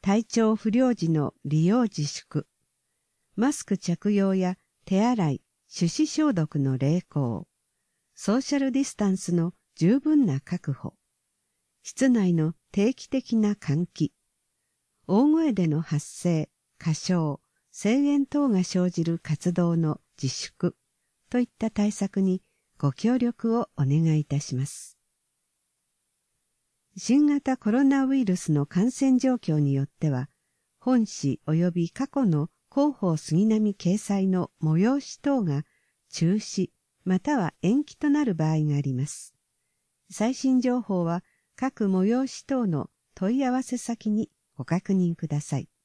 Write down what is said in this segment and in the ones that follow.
体調不良時の利用自粛、マスク着用や手洗い、手指消毒の励行、ソーシャルディスタンスの十分な確保、室内の定期的な換気、大声での発声、歌唱、声援等が生じる活動の自粛といった対策にご協力をお願いいたします。新型コロナウイルスの感染状況によっては、本誌及び過去の広報杉並掲載の催し等が中止または延期となる場合があります。最新情報は各催し等の問い合わせ先にご確認ください。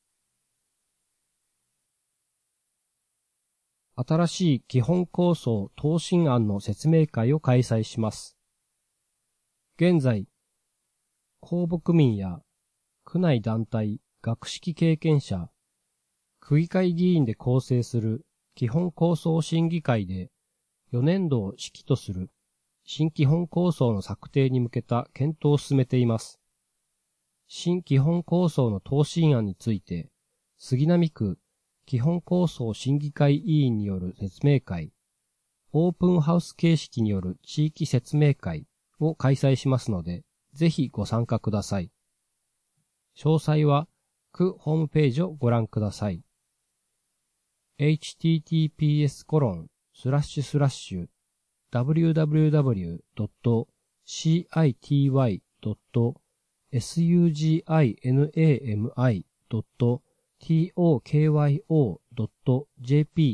新しい基本構想答申案の説明会を開催します。現在、公牧民や区内団体、学識経験者、区議会議員で構成する基本構想審議会で4年度を指揮とする新基本構想の策定に向けた検討を進めています。新基本構想の答申案について、杉並区基本構想審議会委員による説明会、オープンハウス形式による地域説明会を開催しますので、ぜひご参加ください。詳細は区ホームページをご覧ください。https://www.city.sugimi.tokyo.jp/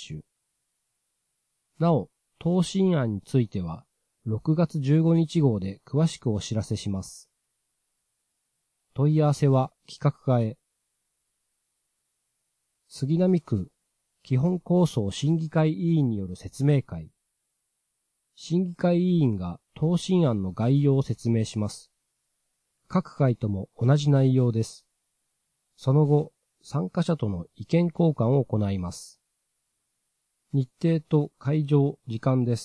なお、答申案については、6月15日号で詳しくお知らせします。問い合わせは企画課へ。杉並区基本構想審議会委員による説明会。審議会委員が答申案の概要を説明します。各会とも同じ内容です。その後、参加者との意見交換を行います。日程と会場、時間です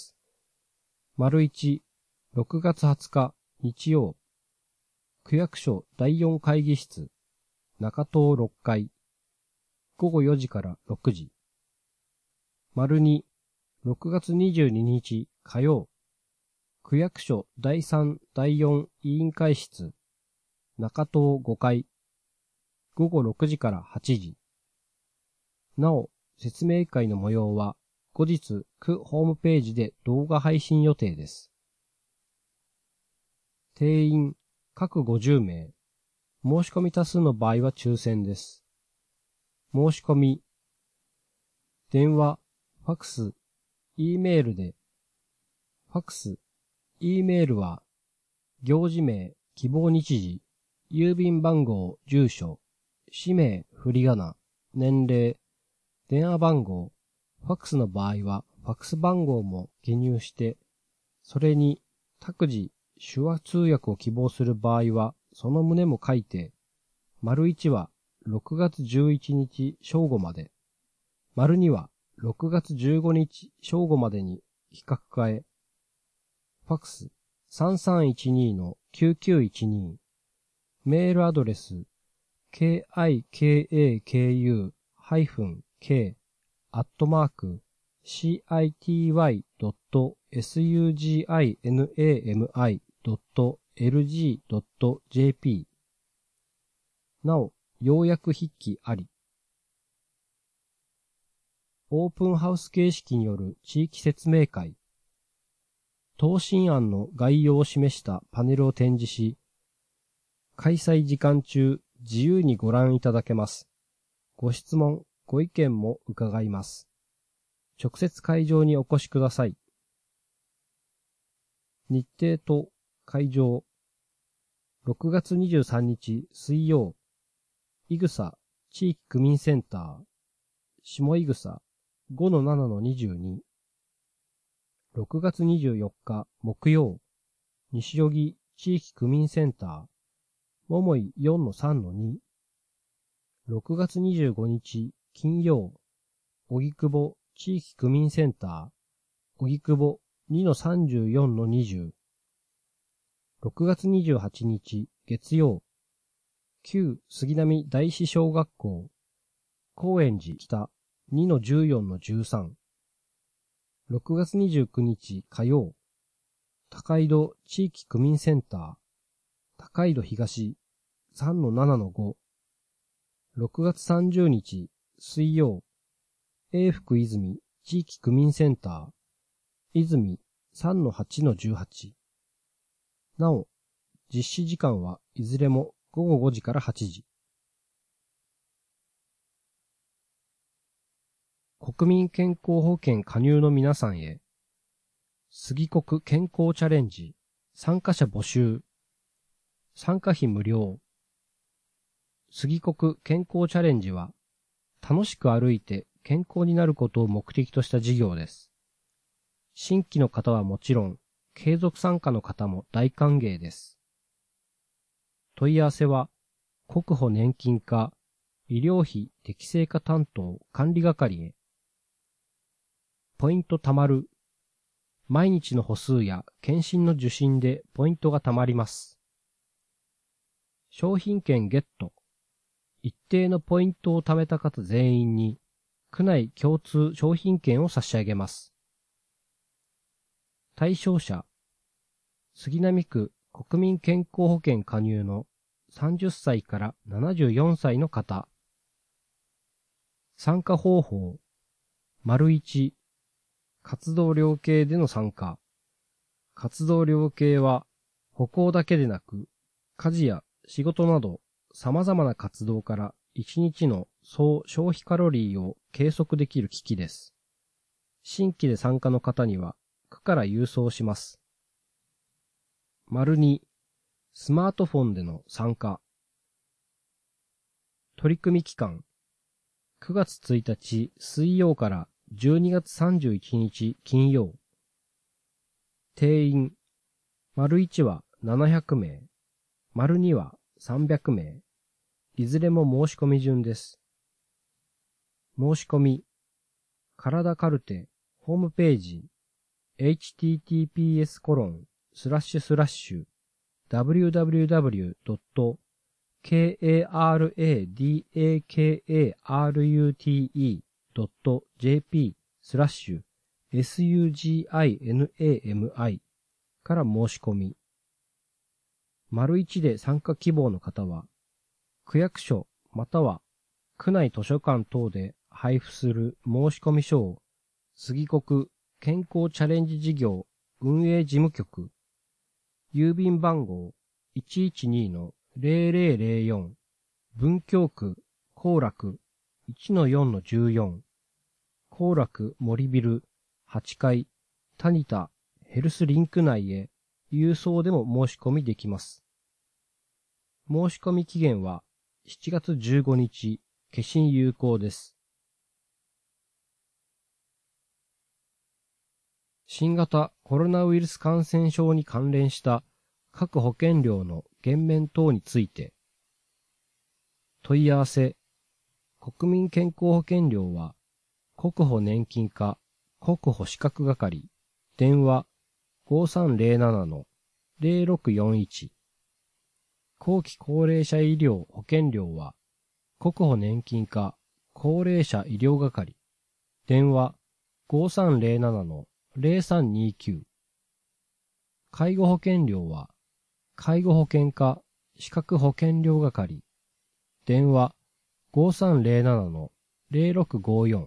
。1、6月20日日曜、区役所第4会議室、中棟6階、午後4時から6時。2、6月22日火曜、区役所第3、第4委員会室、中棟5階、午後6時から8時。なお、説明会の模様は後日区ホームページで動画配信予定です。定員各50名。申し込み多数の場合は抽選です。申し込み。電話、ファクス、E メールで。ファクス、E メールは、行事名、希望日時、郵便番号、住所、氏名、振り仮名、年齢、電話番号、ファクスの場合は、ファクス番号も記入して、それに、託児、手話通訳を希望する場合は、その旨も書いて、1は6月11日正午まで、2は6月15日正午までに企画課へ、ファクス 3312-9912、メールアドレス kikaku-city.suginami.lg.jp。 なお、要約筆記あり。オープンハウス形式による地域説明会。答申案の概要を示したパネルを展示し、開催時間中自由にご覧いただけます。ご質問、ご意見も伺います。直接会場にお越しください。日程と会場。6月23日水曜、いぐさ地域区民センター、下いぐさ 5-7-22。6月24日木曜、西荻地域区民センター、桃井 4-3-2。6月25日金曜、荻窪地域区民センター、荻窪 2-34-20。6月28日月曜、 旧杉並第四小学校、高円寺北 2-14-13。6月29日火曜、高井戸地域区民センター、高井戸東 3-7-5。6月30日水曜、永福泉地域区民センター、泉 3-8-18。なお、実施時間はいずれも午後5時から8時。国民健康保険加入の皆さんへ、杉国健康チャレンジ、参加者募集、参加費無料。杉国健康チャレンジは、楽しく歩いて健康になることを目的とした事業です。新規の方はもちろん、継続参加の方も大歓迎です。問い合わせは、国保年金課医療費適正化担当管理係へ。ポイント貯まる。毎日の歩数や検診の受診でポイントが貯まります。商品券ゲット。一定のポイントを貯めた方全員に、区内共通商品券を差し上げます。対象者、杉並区国民健康保険加入の30歳から74歳の方。参加方法、1、活動量計での参加。活動量計は歩行だけでなく、家事や仕事など様々な活動から1日の総消費カロリーを計測できる機器です。新規で参加の方には区から郵送します。2、スマートフォンでの参加。取り組み期間、9月1日水曜から12月31日金曜。定員、1は700名、2は300名。いずれも申し込み順です。申し込み、体カルテ、ホームページ、https://www.karadakurtinami から申し込み。1で参加希望の方は、区役所または区内図書館等で配布する申込書を杉国健康チャレンジ事業運営事務局郵便番号 112-0004 文京区後楽 1-4-14 後楽森ビル8階タニタヘルスリンク内へ郵送でも申し込みできます。申し込み期限は7月15日、消印有効です。新型コロナウイルス感染症に関連した各保険料の減免等について、問い合わせ、国民健康保険料は、国保年金課国保資格係、電話 5307-0641後期高齢者医療保険料は、国保年金課高齢者医療係、電話 5307-0329介護保険料は、介護保険課資格保険料係、電話 5307-0654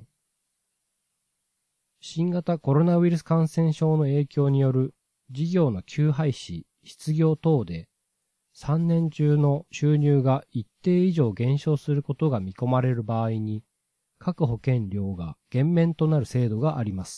新型コロナウイルス感染症の影響による事業の休廃止、失業等で、3年中の収入が一定以上減少することが見込まれる場合に、各保険料が減免となる制度があります。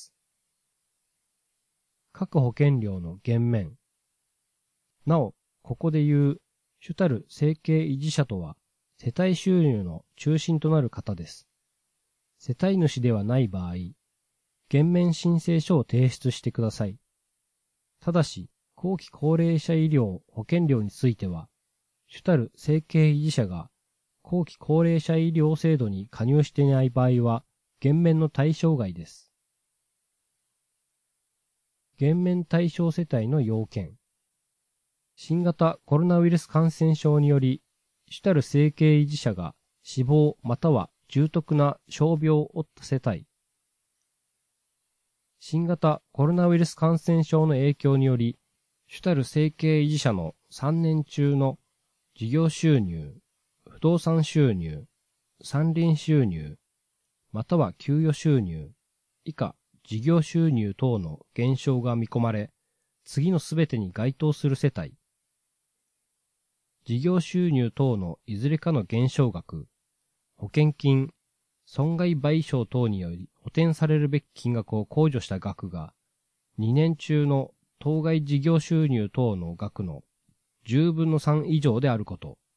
各保険料の減免。なお、ここで言う主たる生計維持者とは、世帯収入の中心となる方です。世帯主ではない場合、減免申請書を提出してください。ただし、後期高齢者医療保険料については、主たる生計維持者が後期高齢者医療制度に加入していない場合は、減免の対象外です。減免対象世帯の要件。新型コロナウイルス感染症により、 主たる生計維持者が死亡または重篤な傷病を負った世帯、新型コロナウイルス感染症の影響により、主たる生計維持者の3年中の事業収入、不動産収入、山林収入、または給与収入、以下事業収入等の減少が見込まれ、次のすべてに該当する世帯、事業収入等のいずれかの減少額、保険金、損害賠償等により補填されるべき金額を控除した額が、2年中の当該事業収入等の額の10分の3以上であること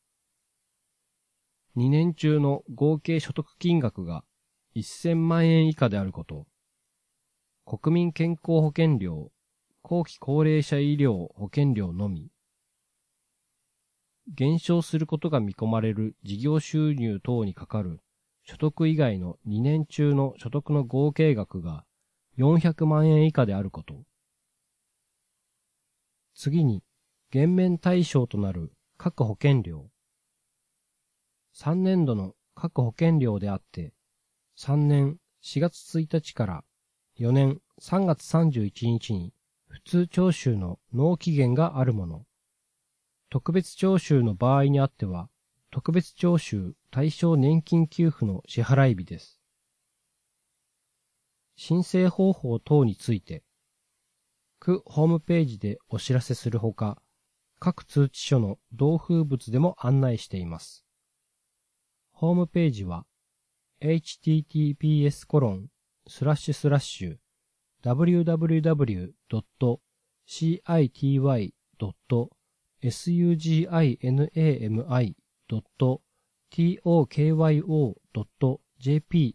。2年中の合計所得金額が1000万円以下であること。国民健康保険料、後期高齢者医療保険料のみ。減少することが見込まれる事業収入等にかかる所得以外の2年中の所得の合計額が400万円以下であること。次に、減免対象となる各保険料。3年度の各保険料であって、3年4月1日から4年3月31日に普通徴収の納期限があるもの。特別徴収の場合にあっては、特別徴収対象年金給付の支払い日です。申請方法等について、区ホームページでお知らせするほか、各通知書の同封物でも案内しています。ホームページは、https://www.city.sugimi.tokyo.jp/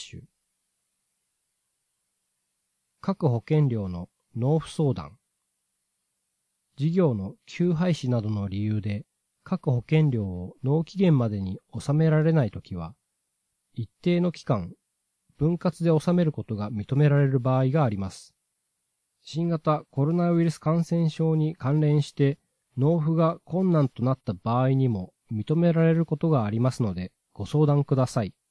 各保険料の納付相談。事業の休廃止などの理由で各保険料を納期限までに納められないときは、一定の期間、分割で納めることが認められる場合があります。新型コロナウイルス感染症に関連して納付が困難となった場合にも認められることがありますのでご相談ください。